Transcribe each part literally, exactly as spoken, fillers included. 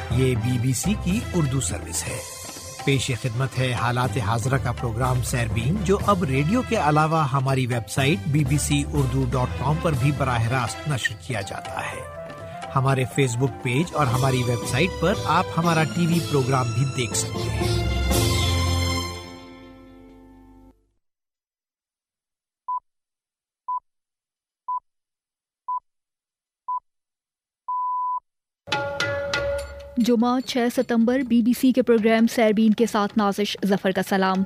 یہ B B سی کی Urdu service ہے۔ پیش خدمت ہے حالات حاضرہ کا پروگرام سیربین، جو اب ریڈیو کے علاوہ ہماری website B B C Urdu dot com پر بھی براہ راست نشر کیا جاتا ہے۔ ہمارے فیس بک پیج اور ہماری ویب سائٹ پر آپ ہمارا ٹی وی پروگرام بھی دیکھ سکتے ہیں۔ جمعہ چھ ستمبر بی بی سی کے پروگرام سیربین کے ساتھ نازش ظفر کا سلام۔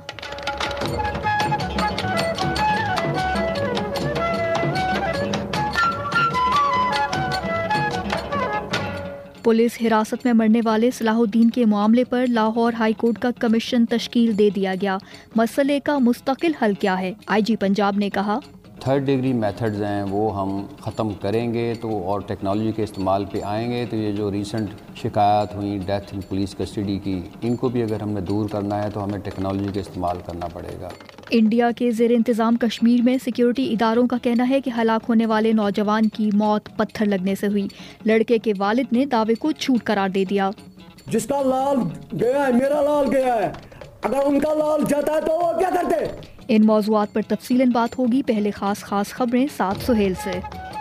پولیس حراست میں مرنے والے صلاح الدین کے معاملے پر لاہور ہائی کورٹ کا کمیشن تشکیل دے دیا گیا۔ مسئلے کا مستقل حل کیا ہے؟ آئی جی پنجاب نے کہا تھرڈ ڈگری میتھڈز ہیں وہ ہم ختم کریں گے تو اور ٹیکنالوجی کے استعمال پہ آئیں گے تو یہ جو ریسنٹ شکایات ہوئیں ڈیتھ ان پولیس کسٹڈی کی، ان کو بھی اگر ہم نے دور کرنا ہے تو ہمیں ٹیکنالوجی کا استعمال کرنا پڑے گا۔ انڈیا کے زیر انتظام کشمیر میں سیکیورٹی اداروں کا کہنا ہے کہ ہلاک ہونے والے نوجوان کی موت پتھر لگنے سے ہوئی۔ لڑکے کے والد نے دعوے کو جھوٹ قرار دے دیا۔ جس کا لال گیا ہے، میرا لال گیا ہے، اگر ان کا لال جاتا ہے تو وہ کیا کرتے؟ ان موضوعات پر تفصیلاً بات ہوگی، پہلے خاص خاص خبریں ساتھ سہیل سے۔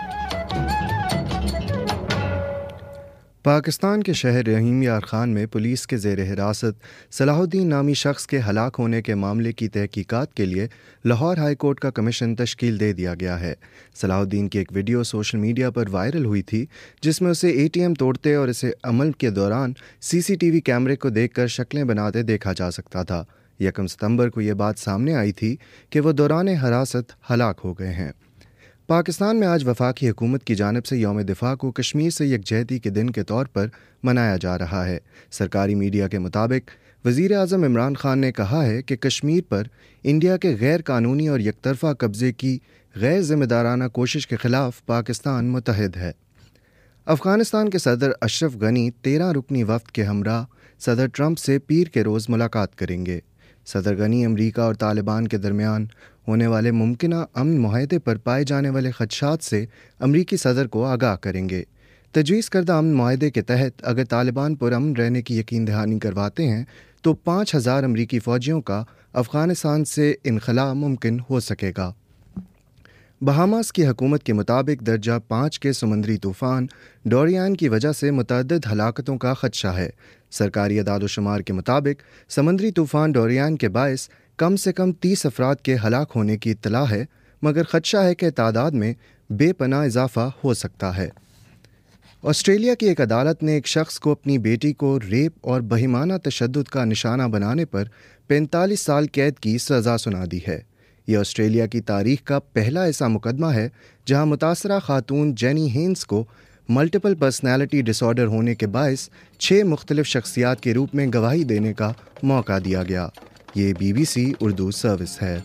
پاکستان کے شہر رحیم یار خان میں پولیس کے زیر حراست صلاح الدین نامی شخص کے ہلاک ہونے کے معاملے کی تحقیقات کے لیے لاہور ہائی کورٹ کا کمیشن تشکیل دے دیا گیا ہے۔ صلاح الدین کی ایک ویڈیو سوشل میڈیا پر وائرل ہوئی تھی جس میں اسے اے ٹی ایم توڑتے اور اسے عمل کے دوران سی سی ٹی وی کیمرے کو دیکھ کر شکلیں بناتے دیکھا جا سکتا تھا۔ یکم ستمبر کو یہ بات سامنے آئی تھی کہ وہ دوران حراست ہلاک ہو گئے ہیں۔ پاکستان میں آج وفاقی حکومت کی جانب سے یوم دفاع کو کشمیر سے یکجہتی کے دن کے طور پر منایا جا رہا ہے۔ سرکاری میڈیا کے مطابق وزیر اعظم عمران خان نے کہا ہے کہ کشمیر پر انڈیا کے غیر قانونی اور یک طرفہ قبضے کی غیر ذمہ دارانہ کوشش کے خلاف پاکستان متحد ہے۔ افغانستان کے صدر اشرف غنی تیرہ رکنی وفد کے ہمراہ صدر ٹرمپ سے پیر کے روز ملاقات کریں گے۔ صدر غنی امریکہ اور طالبان کے درمیان ہونے والے ممکنہ امن معاہدے پر پائے جانے والے خدشات سے امریکی صدر کو آگاہ کریں گے۔ تجویز کردہ امن معاہدے کے تحت اگر طالبان پرامن رہنے کی یقین دہانی کرواتے ہیں تو پانچ ہزار امریکی فوجیوں کا افغانستان سے انخلاء ممکن ہو سکے گا۔ بہاماس کی حکومت کے مطابق درجہ پانچ کے سمندری طوفان ڈوریان کی وجہ سے متعدد ہلاکتوں کا خدشہ ہے۔ سرکاری اعداد و شمار کے مطابق سمندری طوفان ڈوریان کے باعث کم سے کم تیس افراد کے ہلاک ہونے کی اطلاع ہے، مگر خدشہ ہے کہ تعداد میں بے پناہ اضافہ ہو سکتا ہے۔ آسٹریلیا کی ایک عدالت نے ایک شخص کو اپنی بیٹی کو ریپ اور بہیمانہ تشدد کا نشانہ بنانے پر پینتالیس سال قید کی سزا سنا دی ہے۔ یہ آسٹریلیا کی تاریخ کا پہلا ایسا مقدمہ ہے جہاں متاثرہ خاتون جینی ہینز کو ملٹیپل پرسنالٹی ڈس آرڈر ہونے کے باعث چھ مختلف شخصیات کے روپ میں گواہی دینے کا موقع دیا گیا۔ یہ B B C Urdu service ہے۔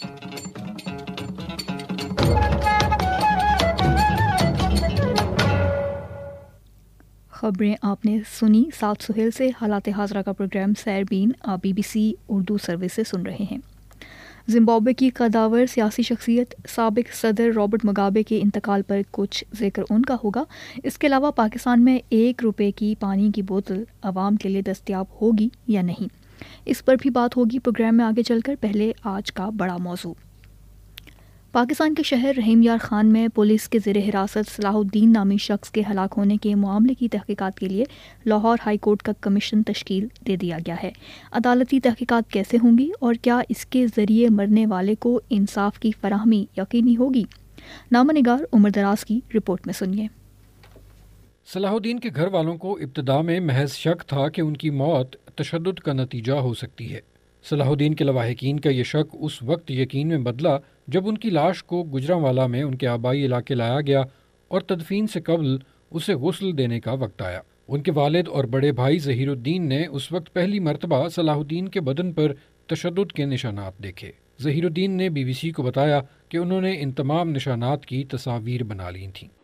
خبریں آپ نے سنی ساتھ سہیل سے۔ حالات حاضرہ کا پروگرام سیربین آپ B B C Urdu service سے سن رہے ہیں۔ زمبابوے کی قداور سیاسی شخصیت سابق صدر رابرٹ مگابے کے انتقال پر کچھ ذکر ان کا ہوگا۔ اس کے علاوہ پاکستان میں ایک روپے کی پانی کی بوتل عوام کے لیے دستیاب ہوگی یا نہیں، اس پر بھی بات ہوگی پروگرام میں آگے چل کر۔ پہلے آج کا بڑا موضوع۔ پاکستان کے شہر رحیم یار خان میں پولیس کے زیر حراست صلاح الدین نامی شخص کے ہلاک ہونے کے معاملے کی تحقیقات کے لیے لاہور ہائی کورٹ کا کمیشن تشکیل دے دیا گیا ہے۔ عدالتی تحقیقات کیسے ہوں گی اور کیا اس کے ذریعے مرنے والے کو انصاف کی فراہمی یقینی ہوگی؟ نامہ نگار عمر دراز کی رپورٹ میں سنیے۔ صلاح الدین کے گھر والوں کو ابتدا میں محض شک تھا کہ ان کی موت تشدد کا نتیجہ ہو سکتی ہے۔ صلاح الدین کے لواحقین کا یہ شک اس وقت یقین میں بدلا جب ان کی لاش کو گجرانوالہ میں ان کے آبائی علاقے لایا گیا اور تدفین سے قبل اسے غسل دینے کا وقت آیا۔ ان کے والد اور بڑے بھائی ظہیر الدین نے اس وقت پہلی مرتبہ صلاح الدین کے بدن پر تشدد کے نشانات دیکھے۔ ظہیر الدین نے بی بی سی کو بتایا کہ انہوں نے ان تمام نشانات کی تصاویر بنا لی تھیں۔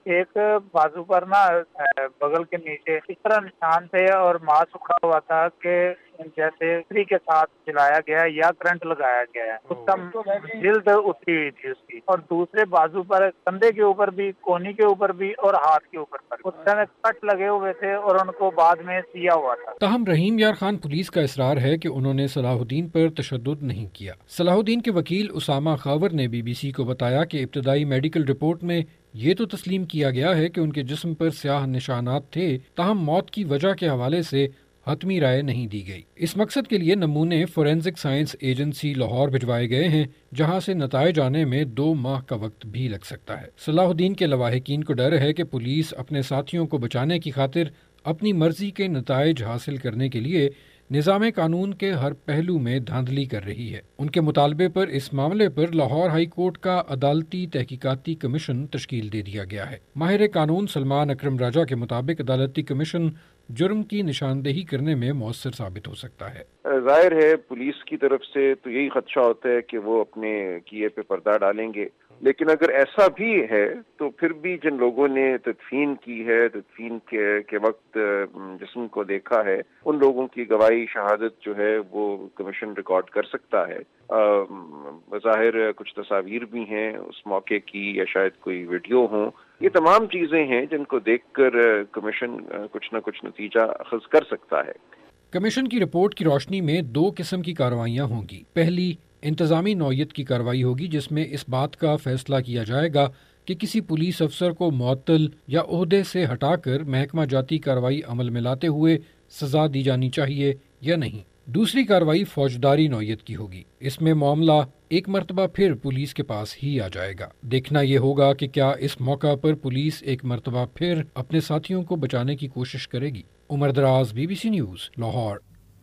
ایک بازو پر نا بغل کے نیچے اس طرح نشان تھے اور ماس اکھڑا ہوا تھا کہ جیسے استری کے ساتھ جلایا گیا یا کرنٹ لگایا گیا ہے. اس کا جلد اتری ہوئی تھی اس کی, اور دوسرے بازو پر کندھے کے اوپر بھی, کونی کے اوپر بھی اور ہاتھ کے اوپر پر اس طرح کٹ لگے ہوئے تھے اور ان کو بعد میں سیا ہوا تھا. تاہم رحیم یار خان پولیس کا اصرار ہے کہ انہوں نے صلاح الدین پر تشدد نہیں کیا. صلاح الدین کے وکیل اسامہ خاور نے بی بی سی کو بتایا کہ ابتدائی میڈیکل رپورٹ میں یہ تو تسلیم کیا گیا ہے کہ ان کے جسم پر سیاہ نشانات تھے, تاہم موت کی وجہ کے حوالے سے حتمی رائے نہیں دی گئی. اس مقصد کے لیے نمونے فورینزک سائنس ایجنسی لاہور بھجوائے گئے ہیں, جہاں سے نتائج آنے میں دو ماہ کا وقت بھی لگ سکتا ہے. صلاح الدین کے لواحقین کو ڈر ہے کہ پولیس اپنے ساتھیوں کو بچانے کی خاطر اپنی مرضی کے نتائج حاصل کرنے کے لیے نظام قانون کے ہر پہلو میں دھاندلی کر رہی ہے. ان کے مطالبے پر اس معاملے پر لاہور ہائی کورٹ کا عدالتی تحقیقاتی کمیشن تشکیل دے دیا گیا ہے. ماہر قانون سلمان اکرم راجہ کے مطابق عدالتی کمیشن جرم کی نشاندہی کرنے میں مؤثر ثابت ہو سکتا ہے. ظاہر ہے پولیس کی طرف سے تو یہی خدشہ ہوتا ہے کہ وہ اپنے کیے پہ پردہ ڈالیں گے, لیکن اگر ایسا بھی ہے تو پھر بھی جن لوگوں نے تدفین کی ہے, تدفین کے کے وقت جسم کو دیکھا ہے, ان لوگوں کی گواہی شہادت جو ہے وہ کمیشن ریکارڈ کر سکتا ہے. بظاہر کچھ تصاویر بھی ہیں اس موقع کی یا شاید کوئی ویڈیو ہوں. یہ تمام چیزیں ہیں جن کو دیکھ کر کمیشن کچھ نہ کچھ نتیجہ اخذ کر سکتا ہے. کمیشن کی رپورٹ کی روشنی میں دو قسم کی کارروائیاں ہوں گی. پہلی انتظامی نوعیت کی کارروائی ہوگی, جس میں اس بات کا فیصلہ کیا جائے گا کہ کسی پولیس افسر کو معطل یا عہدے سے ہٹا کر محکمہ جاتی کارروائی عمل میں لاتے ہوئے سزا دی جانی چاہیے یا نہیں. دوسری کارروائی فوجداری نوعیت کی ہوگی. اس میں معاملہ ایک مرتبہ پھر پولیس کے پاس ہی آ جائے گا. دیکھنا یہ ہوگا کہ کیا اس موقع پر پولیس ایک مرتبہ پھر اپنے ساتھیوں کو بچانے کی کوشش کرے گی. Umar Daraz, B B C news, Lahore.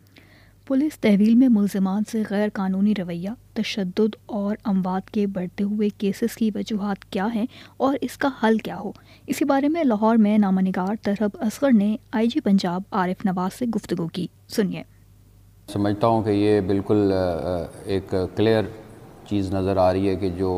Police تحویل میں ملزمان سے غیر قانونی رویہ, تشدد اور اموات کے بڑھتے ہوئے کیسز کی وجوہات کیا ہیں اور اس کا حل کیا ہو, اسی بارے میں لاہور میں نامہ نگار طرب اصغر نے آئی جی پنجاب عارف نواز سے گفتگو کی. سنیے. سمجھتا ہوں کہ یہ بالکل ایک کلیئر چیز نظر آ رہی ہے کہ جو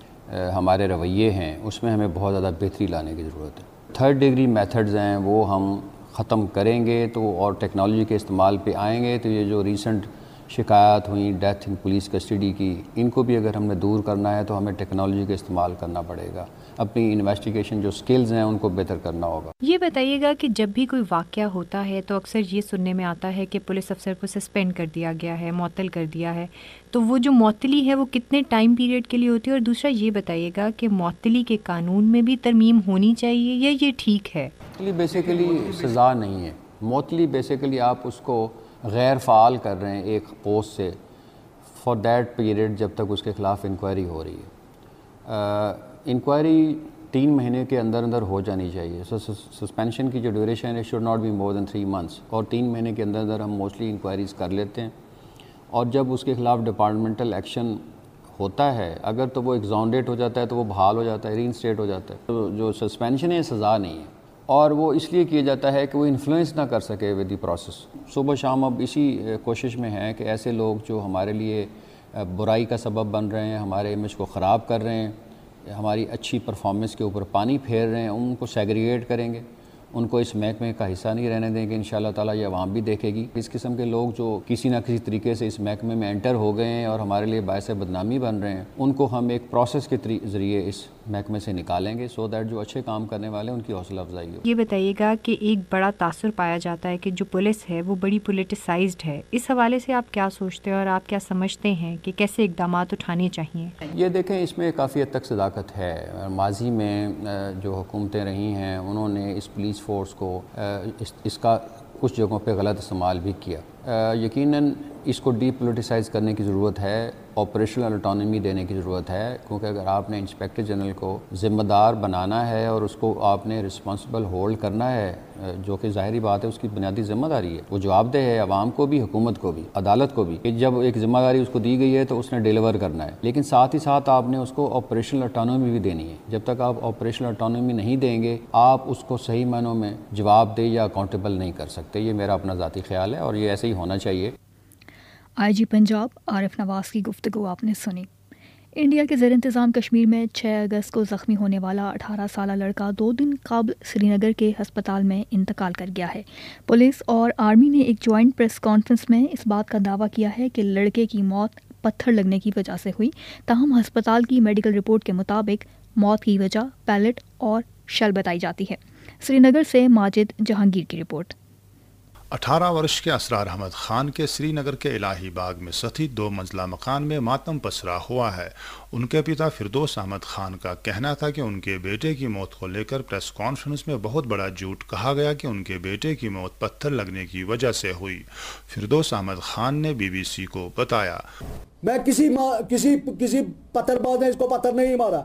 ہمارے رویے ہیں اس میں ہمیں بہت زیادہ بہتری لانے کی ضرورت ہے. تھرڈ ڈگری میتھڈز ہیں وہ ہم ختم کریں گے تو اور ٹیکنالوجی کے استعمال پہ آئیں گے تو یہ جو ریسنٹ شکایات ہوئیں ڈیتھ ان پولیس کسٹڈی کی, ان کو بھی اگر ہم نے دور کرنا ہے تو ہمیں ٹیکنالوجی کا استعمال کرنا پڑے گا. اپنی انویسٹیگیشن جو سکلز ہیں ان کو بہتر کرنا ہوگا. یہ بتائیے گا کہ جب بھی کوئی واقعہ ہوتا ہے تو اکثر یہ سننے میں آتا ہے کہ پولیس افسر کو سسپینڈ کر دیا گیا ہے, معطل کر دیا ہے, تو وہ جو معطلی ہے وہ کتنے ٹائم پیریڈ کے لیے ہوتی ہے؟ اور دوسرا یہ بتائیے گا کہ معطلی کے قانون میں بھی ترمیم ہونی چاہیے یا یہ ٹھیک ہے؟ بیسیکلی سزا نہیں ہے. معطلی بیسیکلی آپ اس کو غیر فعال کر رہے ہیں ایک پوسٹ سے فار دیٹ پیریڈ جب تک اس کے خلاف انکوائری ہو رہی ہے. انکوائری تین مہینے کے اندر اندر ہو جانی چاہیے. سو سسپینشن کی جو ڈیوریشن ہے should not be more than three months, اور تین مہینے کے اندر اندر ہم موسٹلی انکوائریز کر لیتے ہیں. اور جب اس کے خلاف ڈپارٹمنٹل ایکشن ہوتا ہے اگر تو وہ ایگزونڈیٹ ہو جاتا ہے تو وہ بحال ہو جاتا ہے, ری انسٹیٹ ہو جاتا ہے. تو جو سسپینشن ہے سزا نہیں ہے, اور وہ اس لیے کیا جاتا ہے کہ وہ انفلوئنس نہ کر سکے ود دی پروسیس. صبح شام اب اسی کوشش میں ہیں کہ ایسے لوگ جو ہمارے لیے برائی کا سبب بن رہے ہیں, ہمارے امیج کو خراب کر رہے ہیں, ہماری اچھی پرفارمنس کے اوپر پانی پھیر رہے ہیں, ان کو سیگریگیٹ کریں گے, ان کو اس محکمے کا حصہ نہیں رہنے دیں گے. انشاءاللہ تعالیٰ یہ عوام بھی دیکھے گی. اس قسم کے لوگ جو کسی نہ کسی طریقے سے اس محکمے میں انٹر ہو گئے ہیں اور ہمارے لیے باعث بدنامی بن رہے ہیں, ان کو ہم ایک پروسیس کے ذریعے اس محکمے سے نکالیں گے سو دیٹ جو اچھے کام کرنے والے ہیں ان کی حوصلہ افزائی ہو. یہ بتائیے گا کہ ایک بڑا تاثر پایا جاتا ہے کہ جو پولیس ہے وہ بڑی پولیٹیسائزڈ ہے, اس حوالے سے آپ کیا سوچتے ہیں اور آپ کیا سمجھتے ہیں کہ کیسے اقدامات اٹھانے چاہیے؟ یہ دیکھیں اس میں کافی حد تک صداقت ہے. ماضی میں جو حکومتیں رہی ہیں انہوں نے اس پولیس فورس کو اس, اس کا کچھ جگہوں پہ غلط استعمال بھی کیا. یقیناً اس کو ڈی پولیٹیسائز کرنے کی ضرورت ہے, آپریشنل اٹانومی دینے کی ضرورت ہے, کیونکہ اگر آپ نے انسپیکٹر جنرل کو ذمہ دار بنانا ہے اور اس کو آپ نے رسپانسبل ہولڈ کرنا ہے, جو کہ ظاہری بات ہے اس کی بنیادی ذمہ داری ہے, وہ جواب دہ ہے عوام کو بھی, حکومت کو بھی, عدالت کو بھی, کہ جب ایک ذمہ داری اس کو دی گئی ہے تو اس نے ڈیلیور کرنا ہے. لیکن ساتھ ہی ساتھ آپ نے اس کو آپریشنل اٹانومی بھی دینی ہے. جب تک آپ آپریشنل اٹانومی نہیں دیں گے آپ اس کو صحیح معنوں میں جواب دہ یا اکاؤنٹیبل نہیں کر سکتے. یہ میرا اپنا ذاتی خیال ہے اور یہ ایسے ہی ہونا چاہیے. آئی جی پنجاب عارف نواز کی گفتگو آپ نے سنی. انڈیا کے زیر انتظام کشمیر میں چھ اگست کو زخمی ہونے والا اٹھارہ سالہ لڑکا دو دن قبل سری نگر کے ہسپتال میں انتقال کر گیا ہے۔ پولیس اور آرمی نے ایک جوائنٹ پریس کانفرنس میں اس بات کا دعویٰ کیا ہے کہ لڑکے کی موت پتھر لگنے کی وجہ سے ہوئی، تاہم ہسپتال کی میڈیکل رپورٹ کے مطابق موت کی وجہ پیلٹ اور شل بتائی جاتی ہے۔ سری نگر سے ماجد جہانگیر کی رپورٹ۔ اٹھارہ ورش کے اسرار احمد خان کے سری نگر کے الہی باغ میں ستی دو منزلہ مکان میں ماتم پسرا ہوا ہے۔ ان کے پتا فردوس احمد خان کا کہنا تھا کہ ان کے بیٹے کی موت کو لے کر پریس کانفرنس میں بہت بڑا جھوٹ کہا گیا کہ ان کے بیٹے کی موت پتھر لگنے کی وجہ سے ہوئی۔ فردوس احمد خان نے بی بی سی کو بتایا، میں کسی کسی کسی پتھر باز نے اس کو پتھر نہیں مارا،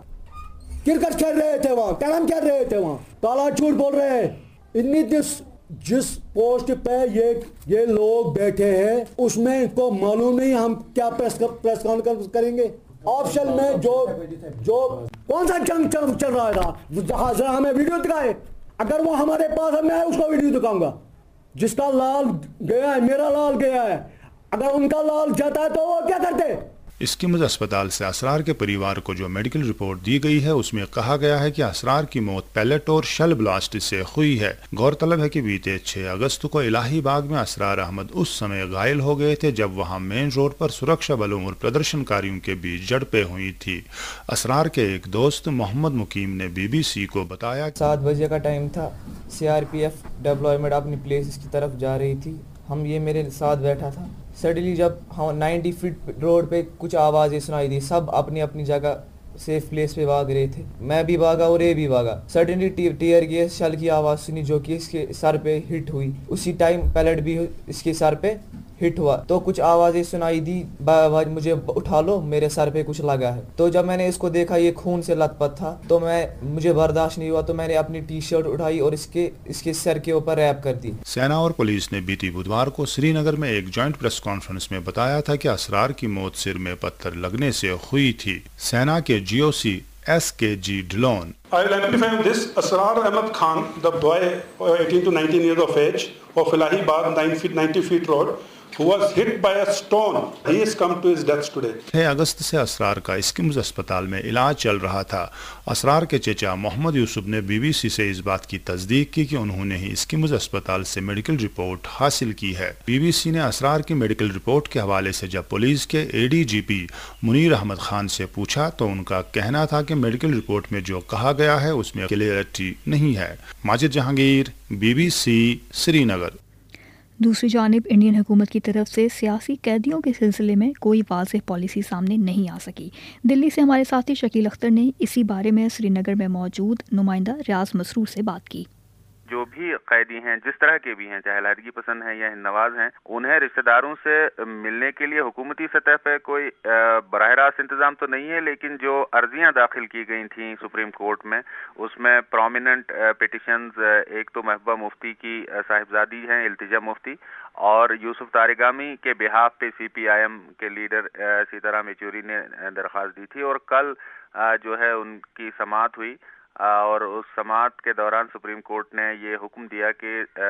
کرکٹ کھیل رہے تھے وہاں، کیرم کھیل رہے تھے وہاں، کالا جھوٹ بول رہے ہیں۔ اتنی جس جس پوسٹ پہ یہ یہ لوگ بیٹھے ہیں اس میں ان کو معلوم نہیں ہم کیا پریس پریس کانفرنس کریں گے۔ آفشل میں جو جو کون سا جنگ چل رہا تھا، ذرا ہمیں ویڈیو دکھائے، اگر وہ ہمارے پاس میں آئے اس کو ویڈیو دکھاؤں گا۔ جس کا لال گیا ہے، میرا لال گیا ہے، اگر ان کا لال جاتا ہے تو وہ کیا کرتے؟ اسکمز اسپتال سے اسرار کے پریوار کو جو میڈیکل رپورٹ دی گئی ہے اس میں کہا گیا ہے کہ اسرار کی موت پیلٹ اور شل بلاسٹ سے ہوئی ہے۔ غور طلب ہے کہ بیتے چھ اگست کو الہی باغ میں اسرار احمد اس سمے گھائل ہو گئے تھے جب وہاں مین روڈ پر سرکشا بلوں اور پردرشن کاریوں کے بیچ جھڑپیں ہوئی تھی۔ اسرار کے ایک دوست محمد مقیم نے بی بی سی کو بتایا، سات بجے کا ٹائم تھا، C R P F deployment اپنی پلیس کی طرف جا رہی تھی، ہم یہ میرے ساتھ بیٹھا تھا۔ سڈنلی جب ہم نائنٹی فٹ روڈ پہ کچھ آوازیں سنائی دی، سب اپنی اپنی جگہ سیف پلیس پہ بھاگ رہے تھے، میں بھی بھاگا اور یہ بھی بھاگا۔ سڈنلی ٹیئر گیس شل کی آواز سنی جو کہ اس کے سر پہ ہٹ ہوئی، اسی ٹائم پیلٹ بھی اس کے سر پہ ہٹ ہوا، تو کچھ آوازیں سنائی دی، مجھے اٹھا لو میرے سر پہ کچھ لگا ہے۔ تو جب میں نے اس کو دیکھا یہ خون سے لت پت تھا تو میں مجھے برداشت نہیں ہوا تو میں نے اپنی ٹی شرٹ اٹھائی اور اس کے اس کے سر کے اوپر ریپ کر دی۔ سینا اور پولیس نے بیتی بدوار کو سری نگر میں ایک جوائنٹ پریس کانفرنس میں بتایا تھا کہ اسرار کی موت سر میں پتھر لگنے سے ہوئی تھی۔ سینا کے جی او سی ایس کے جی ڈلون، I will identify this Asrar Ahmed Khan, the boy eighteen to nineteen years of age of Elahi Bagh, nine feet ninety feet road, who was hit by a stone. He has come to his death today. چھ اگست سے اسرار کا اسکمز اسپتال میں علاج چل رہا تھا۔ اسرار کے چچا محمد یوسف نے بی بی سی سے اس بات کی تصدیق کی کہ انہوں نے ہی اسکمز اسپتال سے میڈیکل رپورٹ حاصل کی ہے۔ بی بی سی نے اسرار کی میڈیکل رپورٹ کے حوالے سے جب پولیس کے A D G P Munir Ahmad Khan سے پوچھا تو ان کا کہنا تھا کہ میڈیکل رپورٹ میں جو کہا گیا ہے اس میں کلیئرٹی نہیں ہے۔ Majid Jahangir, B B C, Srinagar. دوسری جانب انڈین حکومت کی طرف سے سیاسی قیدیوں کے سلسلے میں کوئی واضح پالیسی سامنے نہیں آ سکی۔ دلی سے ہمارے ساتھی شکیل اختر نے اسی بارے میں سری نگر میں موجود نمائندہ ریاض مسرور سے بات کی۔ جو بھی قیدی ہیں جس طرح کے بھی ہیں، چاہے علیحدگی پسند ہیں یا ہند نواز ہیں، انہیں رشتہ داروں سے ملنے کے لیے حکومتی سطح پہ کوئی براہ راست انتظام تو نہیں ہے، لیکن جو عرضیاں داخل کی گئی تھیں سپریم کورٹ میں اس میں پرومیننٹ پٹیشنز، ایک تو محبوبہ مفتی کی صاحبزادی ہیں التجا مفتی، اور یوسف تارگامی کے بہاف پہ سی پی آئی ایم کے لیڈر سیتارام یچوری نے درخواست دی تھی، اور کل جو ہے ان کی سماعت ہوئی، اور اس سماعت کے دوران سپریم کورٹ نے یہ حکم دیا کہ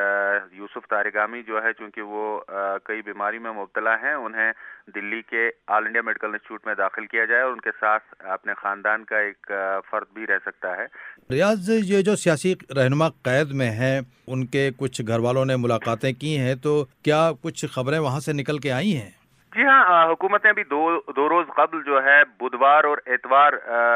یوسف تارگامی جو ہے چونکہ وہ کئی بیماری میں مبتلا ہیں، انہیں دلی کے آل انڈیا میڈیکل انسٹیٹیوٹ میں داخل کیا جائے اور ان کے ساتھ اپنے خاندان کا ایک فرد بھی رہ سکتا ہے۔ ریاض، یہ جو سیاسی رہنما قید میں ہیں ان کے کچھ گھر والوں نے ملاقاتیں کی ہیں، تو کیا کچھ خبریں وہاں سے نکل کے آئی ہیں؟ جی ہاں، حکومت نے بھی دو دو روز قبل جو ہے بدوار اور اتوار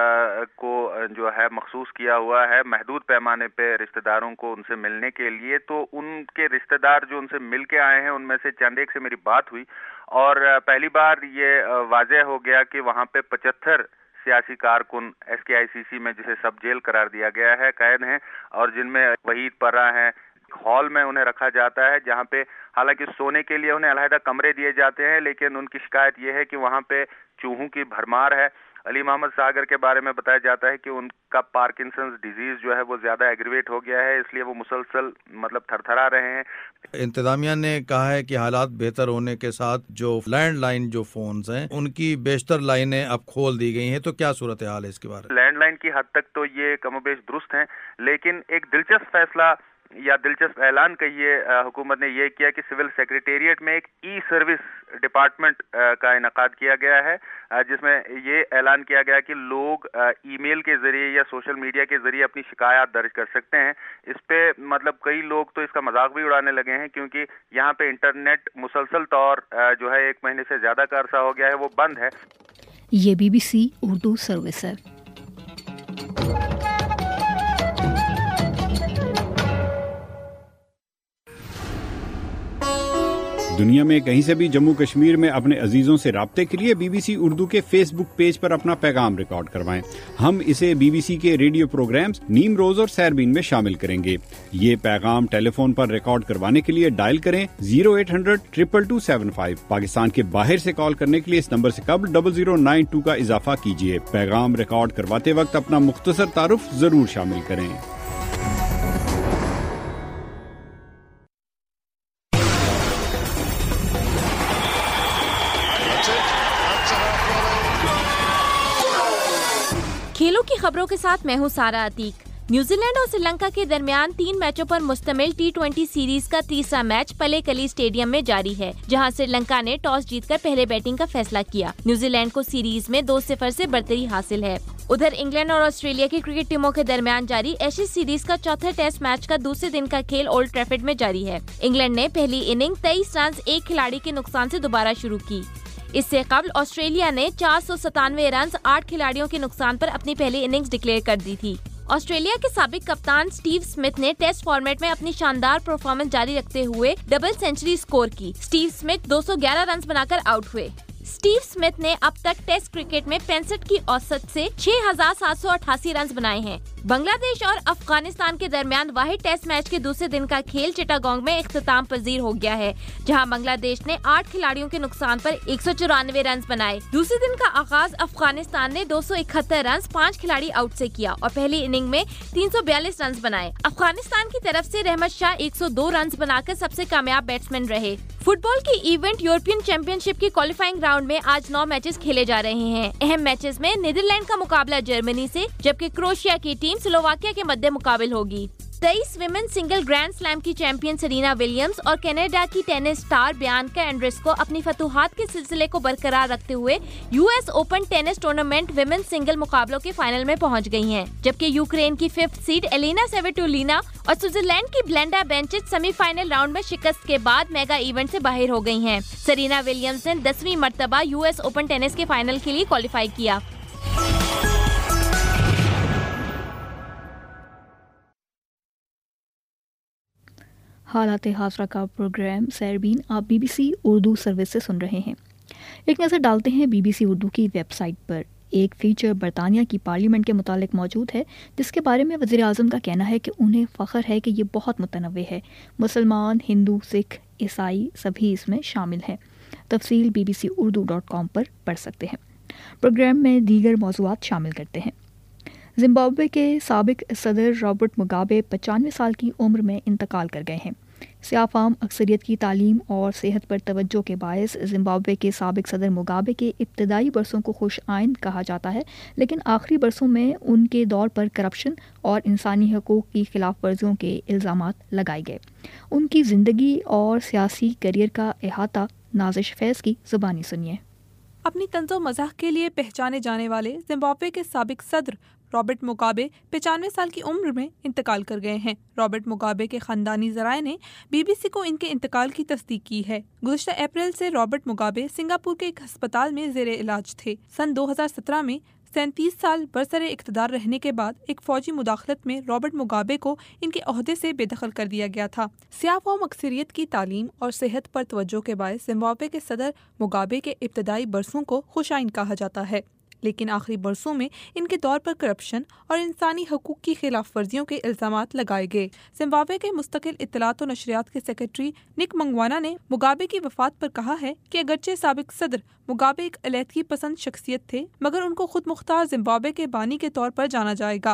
کو جو ہے مخصوص کیا ہوا ہے محدود پیمانے پہ رشتہ داروں کو ان سے ملنے کے لیے، تو ان کے رشتہ دار جو ان سے مل کے آئے ہیں ان میں سے چند ایک سے میری بات ہوئی، اور پہلی بار یہ واضح ہو گیا کہ وہاں پہ پچہتر سیاسی کارکن ایس کے آئی سی سی میں جسے سب جیل قرار دیا گیا ہے قید ہیں، اور جن میں وحید پرہ ہیں۔ ہال میں انہیں رکھا جاتا ہے جہاں پہ حالانکہ سونے کے لیے انہیں علیحدہ کمرے دیے جاتے ہیں، لیکن ان کی شکایت یہ ہے کہ وہاں پہ چوہوں کی بھرمار ہے۔ علی محمد ساگر کے بارے میں بتایا جاتا ہے کہ ان کا پارکنسنز ڈیزیز جو ہے وہ زیادہ ایگریویٹ ہو گیا ہے، اس لیے وہ مسلسل مطلب تھر تھرا رہے ہیں۔ انتظامیہ نے کہا ہے کہ حالات بہتر ہونے کے ساتھ جو لینڈ لائن جو فونز ہیں ان کی بیشتر لائنیں اب کھول دی گئی ہیں، تو کیا صورتحال ہے اس کے بارے میں؟ لینڈ لائن کی حد تک تو یہ کم و بیش درست ہیں، لیکن ایک دلچسپ فیصلہ یا دلچسپ اعلان کہیے حکومت نے یہ کیا کہ سول سیکریٹریٹ میں ایک ای سروس ڈپارٹمنٹ کا انعقاد کیا گیا ہے، جس میں یہ اعلان کیا گیا کہ لوگ ای میل کے ذریعے یا سوشل میڈیا کے ذریعے اپنی شکایات درج کر سکتے ہیں۔ اس پہ مطلب کئی لوگ تو اس کا مذاق بھی اڑانے لگے ہیں، کیونکہ یہاں پہ انٹرنیٹ مسلسل طور جو ہے ایک مہینے سے زیادہ کا عرصہ ہو گیا ہے وہ بند ہے۔ یہ B B C Urdu service ہے۔ دنیا میں کہیں سے بھی جموں کشمیر میں اپنے عزیزوں سے رابطے کے لیے بی بی سی اردو کے فیس بک پیج پر اپنا پیغام ریکارڈ کروائیں۔ ہم اسے بی بی سی کے ریڈیو پروگرامز نیم روز اور سیربین میں شامل کریں گے۔ یہ پیغام ٹیلی فون پر ریکارڈ کروانے کے لیے ڈائل کریں zero eight hundred triple two seven five. Pakistan کے باہر سے کال کرنے کے لیے اس نمبر سے قبل ڈبل زیرو نائن ٹو کا اضافہ کیجیے۔ پیغام ریکارڈ کرواتے وقت اپنا مختصر تعارف ضرور شامل کریں۔ کھیلوں کی خبروں کے ساتھ میں ہوں سارا عتیق۔ نیوزی لینڈ اور سری لنکا کے درمیان تین میچوں پر مشتمل ٹی ٹوئنٹی سیریز کا تیسرا میچ پلے کلی اسٹیڈیم میں جاری ہے، جہاں سری لنکا نے ٹاس جیت کر پہلے بیٹنگ کا فیصلہ کیا۔ نیوزی لینڈ کو سیریز میں دو صفر سے برتری حاصل ہے۔ ادھر انگلینڈ اور آسٹریلیا کی کرکٹ ٹیموں کے درمیان جاری ایشیز سیریز کا چوتھا ٹیسٹ میچ کا دوسرے دن کا کھیل اولڈ ٹریفرڈ میں جاری ہے۔ انگلینڈ نے پہلی اننگ تیئیس رنز ایک کھلاڑی کے نقصان سے دوبارہ شروع کی۔ اس سے قبل آسٹریلیا نے چار سو ستانوے رنز آٹھ کھلاڑیوں کے نقصان پر اپنی پہلی اننگز ڈکلیئر کر دی تھی۔ آسٹریلیا کے سابق کپتان سٹیو سمتھ نے ٹیسٹ فارمیٹ میں اپنی شاندار پرفارمنس جاری رکھتے ہوئے ڈبل سینچری سکور کی۔ سٹیو سمتھ دو سو گیارہ رنز بنا کر آؤٹ ہوئے۔ سٹیو سمتھ نے اب تک ٹیسٹ کرکٹ میں پینسٹھ کی اوسط سے چھ ہزار سات سو اٹھاسی رنز بنائے ہیں۔ بنگلہ دیش اور افغانستان کے درمیان واحد ٹیسٹ میچ کے دوسرے دن کا کھیل چٹاگانگ میں اختتام پذیر ہو گیا ہے، جہاں بنگلہ دیش نے آٹھ کھلاڑیوں کے نقصان پر ایک سو چورانوے رنز بنائے۔ دوسرے دن کا آغاز افغانستان نے دو سو اکہتر رنز پانچ کھلاڑی آؤٹ سے کیا اور پہلی اننگ میں تین سو بیالیس رنز بنائے۔ افغانستان کی طرف سے رحمت شاہ ایک سو دو رنز بنا کر سب سے کامیاب بیٹسمین رہے۔ فٹ بال کی ایونٹ یورپین چیمپئن شپ کی کوالیفائنگ راؤنڈ میں آج نو میچز کھیلے جا رہے ہیں۔ اہم میچز میں نیدرلینڈ کا مقابلہ جرمنی سے، جبکہ کروشیا کی ٹیم سلوواکیہ کے مد مقابل ہوگی۔ تیئیس ویمن سنگل گرینڈ سلیم کی چیمپئن سرینا ولیمز اور کینیڈا کی ٹینس سٹار بیانکا اینڈریسکو اپنی فتوحات کے سلسلے کو برقرار رکھتے ہوئے U S open tennis tournament women single مقابلوں کے فائنل میں پہنچ گئی ہیں، جبکہ یوکرین کی ففتھ سیڈ ایلینا سیویٹولینا اور سوئٹزرلینڈ کی Belinda Bencic semi final round میں شکست کے بعد میگا ایونٹ سے باہر ہو گئی ہیں۔ سرینا ولیمز نے دسویں مرتبہ یو ایس اوپن ٹینس کے فائنل کے لیے کوالیفائی کیا۔ حالات حاضرہ کا پروگرام سیربین آپ B B C Urdu service سے سن رہے ہیں۔ ایک نظر ڈالتے ہیں بی بی سی اردو کی ویب سائٹ پر۔ ایک فیچر برطانیہ کی پارلیمنٹ کے متعلق موجود ہے، جس کے بارے میں وزیر اعظم کا کہنا ہے کہ انہیں فخر ہے کہ یہ بہت متنوع ہے، مسلمان، ہندو، سکھ، عیسائی سبھی اس میں شامل ہیں۔ تفصیل B B C Urdu dot com پر پڑھ سکتے ہیں۔ پروگرام میں دیگر موضوعات شامل کرتے ہیں۔ زمبابوے کے سابق صدر رابرٹ مگابے پچانوے سال کی عمر میں انتقال کر گئے ہیں۔ سیاہ فام اکثریت کی تعلیم اور صحت پر توجہ کے باعث زمبابوے کے سابق صدر مگابے کے ابتدائی برسوں کو خوش آئند کہا جاتا ہے، لیکن آخری برسوں میں ان کے دور پر کرپشن اور انسانی حقوق کی خلاف ورزیوں کے الزامات لگائے گئے۔ ان کی زندگی اور سیاسی کیریئر کا احاطہ نازش فیض کی زبانی سنیے۔ اپنی طنز و مزاح کے لیے پہچانے جانے والے زمبابوے کے سابق صدر رابرٹ مگابے پچانوے سال کی عمر میں انتقال کر گئے ہیں۔ رابرٹ مگابے کے خاندانی ذرائع نے بی بی سی کو ان کے انتقال کی تصدیق کی ہے۔ گزشتہ اپریل سے رابرٹ مگابے سنگاپور کے ایک ہسپتال میں زیر علاج تھے۔ سن دو ہزار سترہ میں سینتیس سال برسر اقتدار رہنے کے بعد ایک فوجی مداخلت میں رابرٹ مگابے کو ان کے عہدے سے بے دخل کر دیا گیا تھا۔ سیاہ فام اکثریت کی تعلیم اور صحت پر توجہ کے باعث زمبابوے کے صدر مگابے کے ابتدائی برسوں کو خوش آئند کہا جاتا ہے، لیکن آخری برسوں میں ان کے دور پر کرپشن اور انسانی حقوق کی خلاف ورزیوں کے الزامات لگائے گئے۔ زمبابوے کے مستقل اطلاعات و نشریات کے سیکرٹری نک منگوانا نے مگابے کی وفات پر کہا ہے کہ اگرچہ سابق صدر مگابے ایک علیحدگی پسند شخصیت تھے، مگر ان کو خود مختار زمبابوے کے بانی کے طور پر جانا جائے گا۔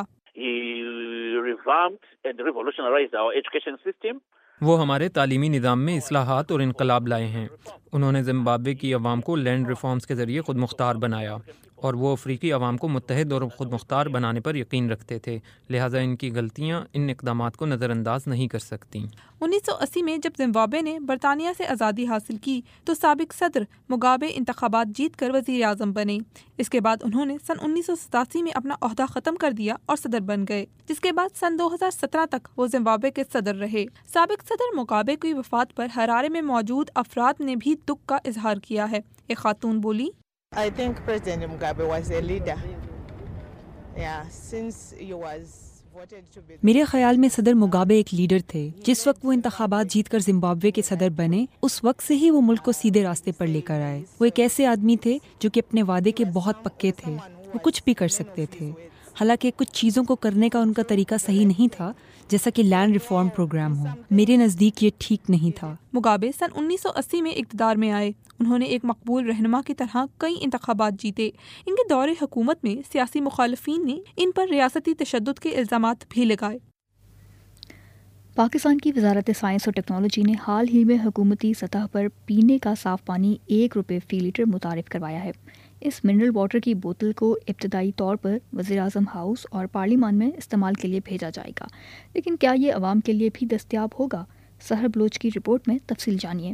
وہ ہمارے تعلیمی نظام میں اصلاحات اور انقلاب لائے ہیں۔ انہوں نے زمبابوے کی عوام کو لینڈ ریفارمز کے ذریعے خود مختار بنایا اور وہ افریقی عوام کو متحد اور خود مختار بنانے پر یقین رکھتے تھے، لہٰذا ان کی غلطیاں ان اقدامات کو نظر انداز نہیں کر سکتیں۔ انیس سو اسی میں جب زمبابوے نے برطانیہ سے آزادی حاصل کی تو سابق صدر مگابے انتخابات جیت کر وزیر اعظم بنے۔ اس کے بعد انہوں نے سن انیس سو ستاسی میں اپنا عہدہ ختم کر دیا اور صدر بن گئے، جس کے بعد سن دو ہزار سترہ تک وہ زمبابوے کے صدر رہے۔ سابق صدر مگابے کی وفات پر ہرارے میں موجود افراد نے بھی دکھ کا اظہار کیا ہے۔ ایک خاتون بولی، I think President Mugabe was a leader. Yeah, since he was voted to be. میرے خیال میں صدر مگابے ایک لیڈر تھے۔ جس وقت وہ انتخابات جیت کر زمبابوے کے صدر بنے، اس وقت سے ہی وہ ملک کو سیدھے راستے پر لے کر آئے۔ وہ ایک ایسے آدمی تھے جو کہ اپنے وعدے کے بہت پکے تھے، وہ کچھ بھی کر سکتے تھے، حالانکہ کچھ چیزوں کو کرنے کا ان کا طریقہ صحیح نہیں تھا، جیسا کہ لینڈ ریفارم پروگرام ہو۔ میرے نزدیک یہ ٹھیک نہیں تھا۔ مگابے سن انیس سو اسی میں اقتدار میں آئے۔ انہوں نے ایک مقبول رہنما کی طرح کئی انتخابات جیتے۔ ان کے دور حکومت میں سیاسی مخالفین نے ان پر ریاستی تشدد کے الزامات بھی لگائے۔ پاکستان کی وزارت سائنس اور ٹیکنالوجی نے حال ہی میں حکومتی سطح پر پینے کا صاف پانی ایک روپے فی لیٹر متعارف کروایا ہے۔ اس منرل واٹر کی بوتل کو ابتدائی طور پر وزیر اعظم ہاؤس اور پارلیمان میں استعمال کے لیے بھیجا جائے گا، لیکن کیا یہ عوام کے لیے بھی دستیاب ہوگا؟ سحر بلوچ کی رپورٹ میں تفصیل جانیے۔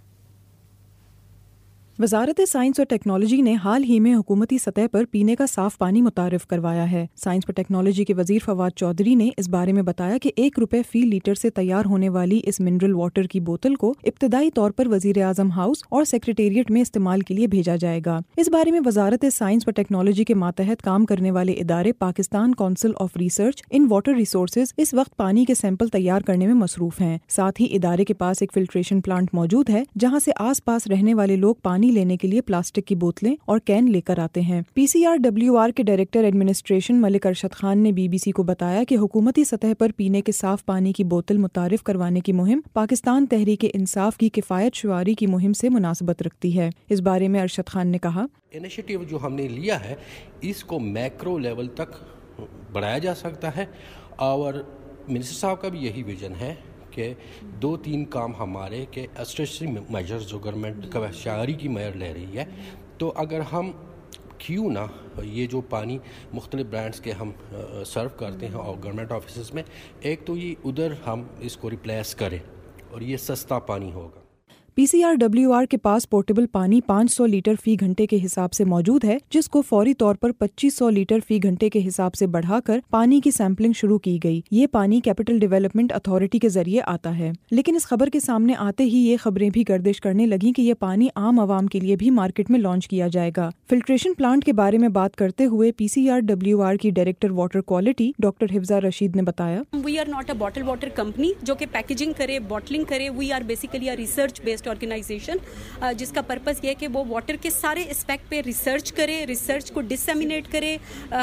وزارت سائنس اور ٹیکنالوجی نے حال ہی میں حکومتی سطح پر پینے کا صاف پانی متعارف کروایا ہے۔ سائنس اور ٹیکنالوجی کے وزیر فواد چودھری نے اس بارے میں بتایا کہ ایک روپے فی لیٹر سے تیار ہونے والی اس منرل واٹر کی بوتل کو ابتدائی طور پر وزیر اعظم ہاؤس اور سیکریٹریٹ میں استعمال کے لیے بھیجا جائے گا۔ اس بارے میں وزارت سائنس اور ٹیکنالوجی کے ماتحت کام کرنے والے ادارے Pakistan council of research in water resources اس وقت پانی کے سیمپل تیار کرنے میں مصروف ہیں۔ ساتھ ہی ادارے کے پاس ایک فلٹریشن پلانٹ موجود ہے جہاں سے آس پاس رہنے والے لوگ پانی لینے کے لیے پلاسٹک کی بوتلیں اور کین لے کر آتے ہیں۔ P C R W R کے ڈائریکٹر ایڈمنسٹریشن ملک ارشد خان نے بی بی سی کو بتایا کہ حکومتی سطح پر پینے کے صاف پانی کی بوتل متعارف کروانے کی مہم پاکستان تحریک انصاف کی کفایت شعاری کی مہم سے مناسبت رکھتی ہے۔ اس بارے میں ارشد خان نے کہا، انیشیٹو جو ہم نے لیا ہے اس کو میکرو لیول تک بڑھایا جا سکتا ہے، اور منسٹر صاحب کا بھی یہی ویژن ہے کہ دو تین کام ہمارے کہ اسٹریٹجی میجرز جو گورنمنٹ کا شاعری کی میئر لے رہی ہے، تو اگر ہم کیوں نہ یہ جو پانی مختلف برانڈز کے ہم سرو کرتے ہیں اور گورنمنٹ آفیسز میں، ایک تو یہ ادھر ہم اس کو ریپلیس کریں اور یہ سستا پانی ہوگا۔ P C R W R کے پاس پورٹیبل پانی پانچ سو لیٹر فی گھنٹے کے حساب سے موجود ہے، جس کو فوری طور پر پچیس سو لیٹر فی گھنٹے کے حساب سے بڑھا کر پانی کی سیمپلنگ شروع کی گئی۔ یہ پانی کیپٹل ڈیولپمنٹ اتھارٹی کے ذریعے آتا ہے، لیکن اس خبر کے سامنے آتے ہی یہ خبریں بھی گردش کرنے لگیں کہ یہ پانی عام عوام کے لیے بھی مارکیٹ میں لانچ کیا جائے گا۔ فلٹریشن پلانٹ کے بارے میں بات کرتے ہوئے P C R W R کی director water quality doctor Hifza Rasheed نے بتایا، we are not a bottle water company جو کہ پیکیجنگ کرے، بوٹلنگ کرے۔ We are basically a research based organisation جس کا پرپس یہ ہے کہ وہ واٹر کے سارے اسپیکٹ پہ ریسرچ کرے، ریسرچ کو ڈسیمینیٹ کرے،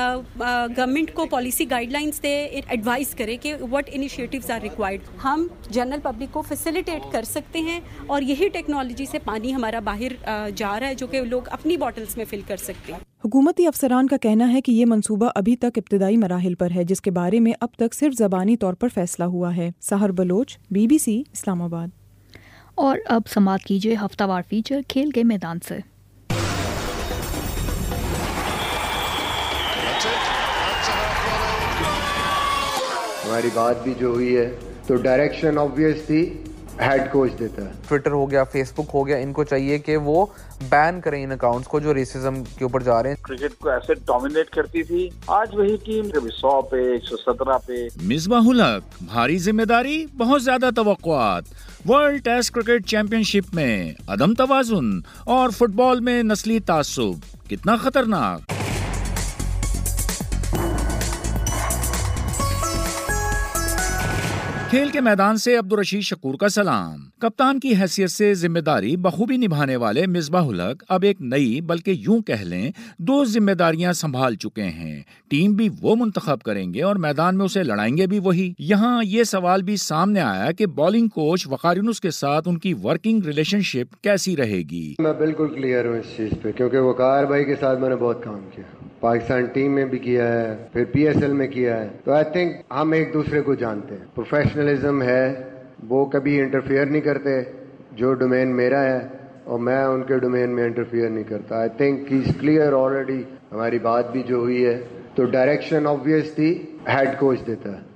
گورنمنٹ کو پالیسی گائیڈ لائنس دے، ایڈوائز کرے کہ واٹ انیشیٹیوز آر ریکوائرڈ۔ ہم جنرل پبلک کو فیسیلیٹیٹ کر سکتے ہیں، اور یہی ٹیکنالوجی سے پانی ہمارا باہر جا رہا ہے جو کہ لوگ اپنی بوٹلز میں فل کر سکتے ہیں۔ حکومتی افسران کا کہنا ہے کہ یہ منصوبہ ابھی تک ابتدائی مراحل پر ہے، جس کے بارے میں اب تک صرف زبانی طور پر فیصلہ ہوا ہے۔ Sehar Baloch, B B C, Islamabad. اور اب سماعت کیجیے ہفتہ وار فیچر کھیل کے میدان سے۔ ہماری بات بھی جو ہوئی ہے تو ڈائریکشن آبویس تھی، ہیڈ کوچ دیتا ہے۔ ٹویٹر ہو گیا، فیس بک ہو گیا، ان کو چاہیے کہ وہ بین کریں ان اکاؤنٹس کو جو ریسزم کے اوپر جا رہے ہیں۔ کرکٹ کو ایسے ڈومینیٹ کرتی تھی، آج وہی ٹیم کبھی سو پہ ایک سو سترہ پہ۔ مصباح الحق، بھاری ذمہ داری، بہت زیادہ توقعات۔ World test cricket championship میں عدم توازن اور فٹ بال میں نسلی تعصب کتنا خطرناک۔ کھیل کے میدان سے عبدالرشید شکور کا سلام۔ کپتان کی حیثیت سے ذمہ داری بخوبی نبھانے والے مصباح الحق اب ایک نئی بلکہ یوں کہہ لیں دو ذمہ داریاں سنبھال چکے ہیں۔ ٹیم بھی وہ منتخب کریں گے اور میدان میں اسے لڑائیں گے بھی وہی۔ یہاں یہ سوال بھی سامنے آیا کہ بالنگ کوچ وقار یونس کے ساتھ ان کی ورکنگ ریلیشن شپ کیسی رہے گی۔ میں بالکل کلیئر ہوں اس چیز پہ، کیونکہ وقار بھائی کے ساتھ میں نے بہت کام کیا، پاکستان ٹیم میں بھی کیا ہے، پھر پی ایس ایل میں کیا ہے، تو آئی تھنک ہم ایک دوسرے کو جانتے ہیں۔ پروفیشنلزم ہے، وہ کبھی انٹرفیئر نہیں کرتے، جو ڈومین میرا ہے اور میں ان کے ڈومین میں انٹرفیئر نہیں کرتا. I think he is clear already. ہماری بات بھی جو ہوئی ہے تو ڈائریکشن آبویس تھی, ہیڈ کوچ دیتا ہے.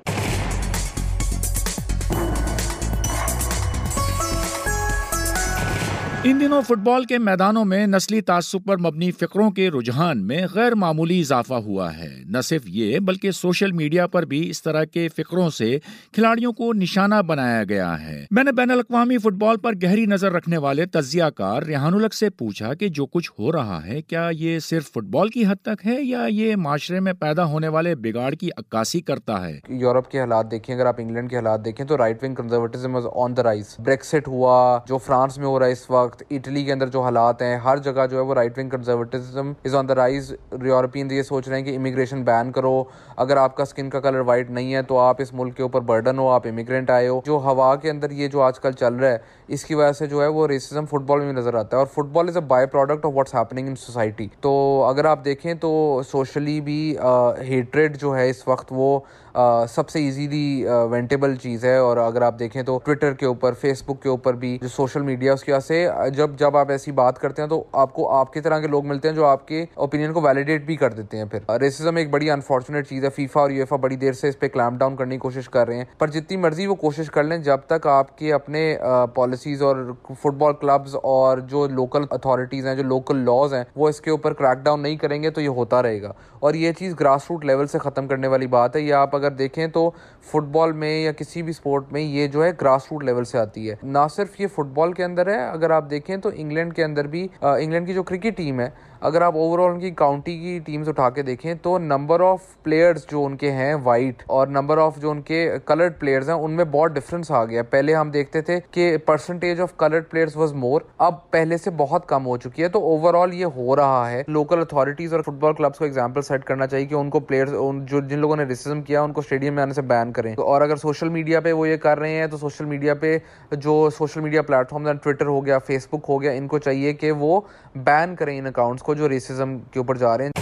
ان دنوں فٹ بال کے میدانوں میں نسلی تعصب پر مبنی فکروں کے رجحان میں غیر معمولی اضافہ ہوا ہے. نہ صرف یہ بلکہ سوشل میڈیا پر بھی اس طرح کے فکروں سے کھلاڑیوں کو نشانہ بنایا گیا ہے. میں نے بین الاقوامی فٹ بال پر گہری نظر رکھنے والے تجزیہ کار ریحان الحق سے پوچھا کہ جو کچھ ہو رہا ہے کیا یہ صرف فٹ بال کی حد تک ہے یا یہ معاشرے میں پیدا ہونے والے بگاڑ کی عکاسی کرتا ہے. یورپ کے حالات دیکھیں, اگر آپ انگلینڈ کے حالات دیکھیں تو right wing conservatism was on the rise. Brexit ہوا جو فرانس میں ہو رہا ہے اس وقت, اٹلی کے اندر جو حالات ہیں, ہر جگہ جو ہے وہ right wing conservatism is on the rise. European یہ سوچ رہے ہیں کہ امیگریشن بین کرو, اگر آپ کا سکن کا کلر وائٹ نہیں ہے تو آپ اس ملک کے اوپر برڈن ہو, آپ امیگرینٹ آئے ہو. جو ہوا کے اندر یہ جو آج کل چل رہا ہے اس کی وجہ سے جو ہے وہ ریسزم فٹ بال میں بھی نظر آتا ہے, اور football is a by product of what's happening in society. تو اگر آپ دیکھیں تو سوشلی بھی ہیٹریڈ جو ہے اس وقت وہ سب سے ایزیلی وینٹیبل چیز ہے. اور اگر آپ دیکھیں تو ٹویٹر کے اوپر, فیس بک کے اوپر بھی جو سوشل میڈیا اس کی وجہ سے جب جب آپ ایسی بات کرتے ہیں تو آپ کو آپ کی طرح کے لوگ ملتے ہیں جو آپ کے اوپینین کو ویلیڈیٹ بھی کر دیتے ہیں. پھر ریسزم ایک بڑی انفارچونیٹ چیز ہے. فیفا اور یوفا بڑی دیر سے اس پہ کلیمپ ڈاؤن کرنے کی کوشش کر رہے ہیں, پر جتنی مرضی وہ کوشش کر لیں, جب تک آپ کے اپنے پالیسیز اور فٹ بال کلبز اور جو لوکل اتھارٹیز ہیں, جو لوکل لاز ہیں, وہ اس کے اوپر کریک ڈاؤن نہیں کریں گے تو یہ ہوتا رہے گا. اور یہ چیز گراس روٹ لیول سے ختم کرنے والی بات ہے. یہ آپ اگر دیکھیں تو فٹ بال میں یا کسی بھی سپورٹ میں یہ جو ہے گراس روٹ لیول سے آتی ہے. نہ صرف یہ فٹ بال کے اندر ہے, اگر آپ دیکھیں تو انگلینڈ کے اندر بھی, انگلینڈ کی جو کرکٹ ٹیم ہے, اگر آپ اوور آل ان کی کاؤنٹی کی ٹیمز اٹھا کے دیکھیں تو نمبر آف پلیئرز جو ان کے ہیں وائٹ اور نمبر آف جو ان کے کلرڈ پلیئرز ہیں ان میں بہت ڈفرنس آ گیا. پہلے ہم دیکھتے تھے کہ percentage of coloured players was more, اب پہلے سے بہت کم ہو چکی ہے. تو اوور آل یہ ہو رہا ہے. لوکل اتھارٹیز اور فٹ بال کلبس کو ایگزامپل سیٹ کرنا چاہیے کہ ان کو پلیئرز جو جن لوگوں نے ریسزم کیا ان کو اسٹیڈیم میں آنے سے بین کریں. اور اگر سوشل میڈیا پہ وہ یہ کر رہے ہیں تو سوشل میڈیا پہ جو سوشل میڈیا پلیٹ فارمز ہیں, ٹویٹر ہو گیا, فیس بک ہو گیا, ان کو چاہیے کہ وہ بین کریں ان اکاؤنٹس کو جو ریسزم کے اوپر جا رہے ہیں.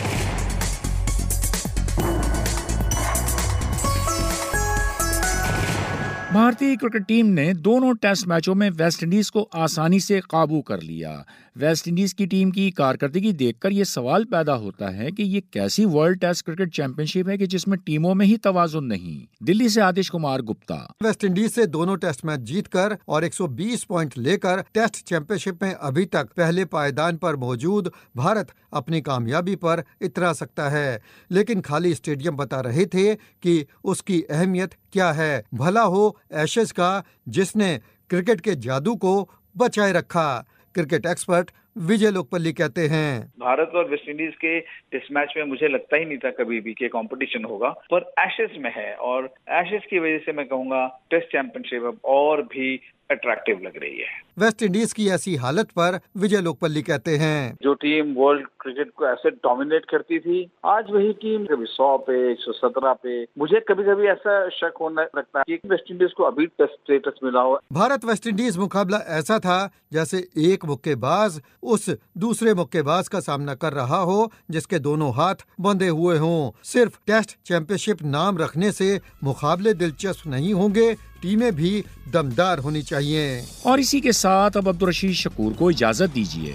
بھارتی کرکٹ ٹیم نے دونوں ٹیسٹ میچوں میں ویسٹ انڈیز کو آسانی سے قابو کر لیا. ویسٹ انڈیز کی ٹیم کی کارکردگی دیکھ کر یہ سوال پیدا ہوتا ہے کہ یہ کیسی world test cricket championship ہے کہ جس میں ٹیموں میں ہی توازن نہیں. دلی سے آتش کمار گپتا. ویسٹ انڈیز سے دونوں ٹیسٹ میچ جیت کر اور ایک سو بیس پوائنٹ لے کر ٹیسٹ چیمپئن شپ میں ابھی تک پہلے پائیدان پر موجود بھارت اپنی کامیابی پر اترا سکتا ہے, لیکن خالی اسٹیڈیم بتا رہے تھے کہ اس کی اہمیت کیا ہے. بھلا ہو ایشز کا جس نے کرکٹ کے جادو کو بچائے رکھا. کرکٹ ایکسپرٹ وجے لوکپلی کہتے ہیں, بھارت اور ویسٹ انڈیز کے ٹیسٹ میچ میں مجھے لگتا ہی نہیں تھا کبھی بھی کہ کمپٹیشن ہوگا, پر ایشز میں ہے, اور ایشز کی وجہ سے میں کہوں گا ٹیسٹ چیمپئن شپ اب اور بھی اٹریکٹیو لگ رہی ہے. ویسٹ انڈیز کی ایسی حالت پر وجے لوکپلی کہتے ہیں, جو ٹیم ورلڈ کرکٹ کو ایسے ڈومینیٹ کرتی تھی, آج وہی ٹیم کبھی سو پہ, ایک سو سترہ پہ. مجھے کبھی کبھی ایسا شک ہونے لگتا ہے کہ ویسٹ انڈیز کو ابھی ٹیسٹ اسٹیٹس ملا ہوا. بھارت ویسٹ انڈیز مقابلہ ایسا تھا جیسے ایک مکے باز اس دوسرے مکے باز کا سامنا کر رہا ہو جس کے دونوں ہاتھ بندھے ہوئے ہوں. صرف ٹیسٹ چیمپئن شپ نام رکھنے سے مقابلے دلچسپ نہیں ہوں گے, ٹیمیں بھی دمدار ہونی چاہیے. اور اسی کے ساتھ اب عبدالرشید شکور کو اجازت دیجیے.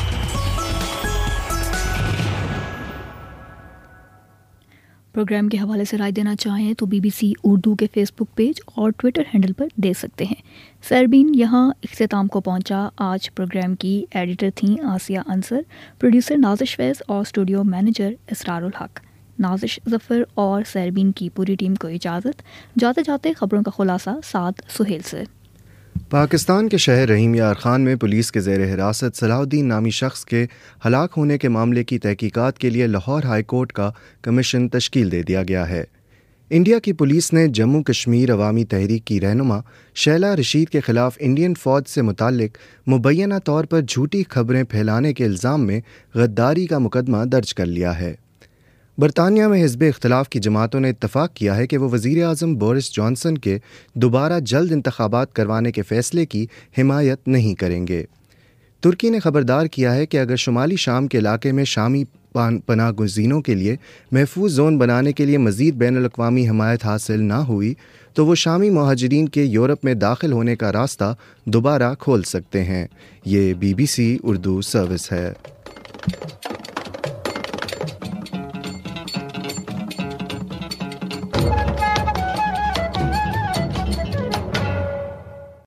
پروگرام کے حوالے سے رائے دینا چاہیں تو بی بی سی اردو کے فیس بک پیج اور ٹویٹر ہینڈل پر دے سکتے ہیں. سیربین یہاں اختتام کو پہنچا. آج پروگرام کی ایڈیٹر تھیں آسیہ انصر, پروڈیوسر نازش فیض اور اسٹوڈیو مینیجر اسرار الحق. نازش ظفر اور سیربین کی پوری ٹیم کو اجازت. جاتے جاتے خبروں کا خلاصہ سعد سہیل سے. پاکستان کے شہر رحیم یار خان میں پولیس کے زیر حراست صلاح الدین نامی شخص کے ہلاک ہونے کے معاملے کی تحقیقات کے لیے لاہور ہائی کورٹ کا کمیشن تشکیل دے دیا گیا ہے. انڈیا کی پولیس نے جموں کشمیر عوامی تحریک کی رہنما شیلا رشید کے خلاف انڈین فوج سے متعلق مبینہ طور پر جھوٹی خبریں پھیلانے کے الزام میں غداری کا مقدمہ درج کر لیا ہے. برطانیہ میں حزب اختلاف کی جماعتوں نے اتفاق کیا ہے کہ وہ وزیر اعظم بورس جانسن کے دوبارہ جلد انتخابات کروانے کے فیصلے کی حمایت نہیں کریں گے. ترکی نے خبردار کیا ہے کہ اگر شمالی شام کے علاقے میں شامی پناہ گزینوں کے لیے محفوظ زون بنانے کے لیے مزید بین الاقوامی حمایت حاصل نہ ہوئی تو وہ شامی مہاجرین کے یورپ میں داخل ہونے کا راستہ دوبارہ کھول سکتے ہیں۔ یہ B B C Urdu service ہے۔